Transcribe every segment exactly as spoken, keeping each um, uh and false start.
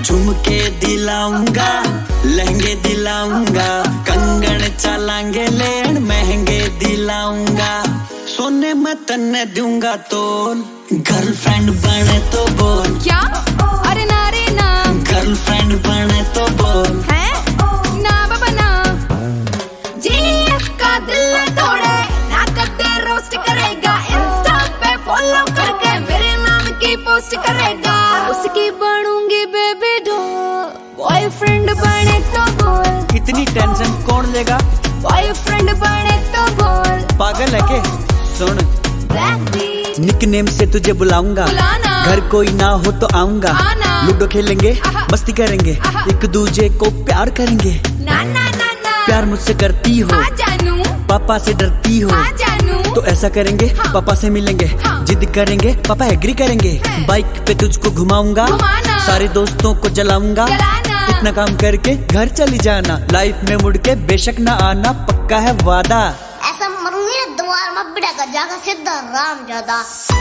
झुमके दिलाऊंगा, लहंगे दिलाऊंगा, कंगन चलांगे लेन महंगे दिलाऊंगा। सोने में तन्ने दूंगा तोल, गर्लफ्रेंड बने तो बोल। क्या? अरे ना रे ना। गर्लफ्रेंड बने तो बोल। है? ना बाबा ना। जीएफ का दिल तोड़े ना कदे रोस्ट करेगा, इंस्टा पे फॉलो करके मेरे नाम की पोस्ट करेगा। उसकी बनूंगी बेबी डॉल, बॉयफ्रेंड बने तो बोल। इतनी टेंशन कौन लेगा? बॉयफ्रेंड बने तो बोल। पागल है के? सुन, निकनेम से तुझे बुलाऊंगा, घर कोई ना हो तो आऊंगा। लूडो खेलेंगे, मस्ती करेंगे, एक दूजे को प्यार करेंगे। ना ना ना ना। प्यार मुझसे करती हो? हाँ जानू। पापा से डरती हो? हाँ जानू। तो ऐसा करेंगे, हाँ। पापा से मिलेंगे, हाँ। जिद करेंगे, पापा एग्री करेंगे। बाइक पे तुझको घुमाऊंगा, सारे दोस्तों को जलाऊंगा। इतना काम करके घर चली जाना, लाइफ में मुड़ के बेशक ना आना, पक्का है वादा। ऐसा मरूंगी ना द्वार में बिड़ा का जाकर सीधा राम ज्यादा।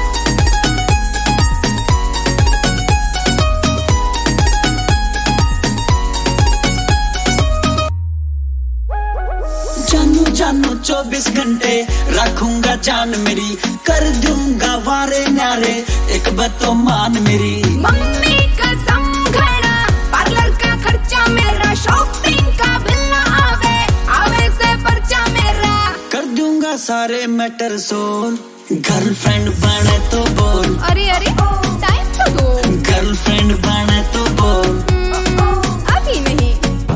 जानू जानू चौबीस घंटे रखूंगा जान मेरी, कर दूंगा वारे न्यारे, एक बात तो मान मेरी। मम्मी कसम घड़ा, पार्लर का खर्चा मेरा, शॉपिंग का बिल ना आवे, आवे से पर्चा मेरा। कर दूंगा सारे मैटर सोल, गर्लफ्रेंड बने तो बोल। अरे अरे टाइम तो दो। गर्लफ्रेंड बने तो बोल। अभी नहीं।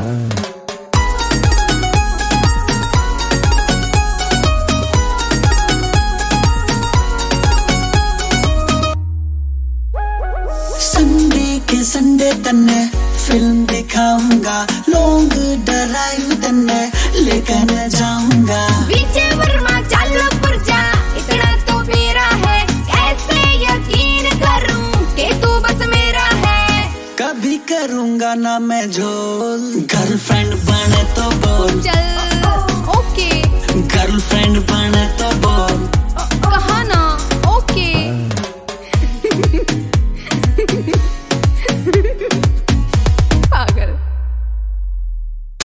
संडे के संडे तन्ने फिल्म दिखाऊंगा, लॉन्ग ड्राइव तन्ने लेकर जाऊंगा। विजय वर्मा चालो पुरजा, इतना तो मेरा है, कैसे यकीन करूं कि तू बस मेरा है। कभी करूंगा ना मैं झोल, गर्लफ्रेंड बने तो बोल। चल ओके। गर्लफ्रेंड बने तो बोल।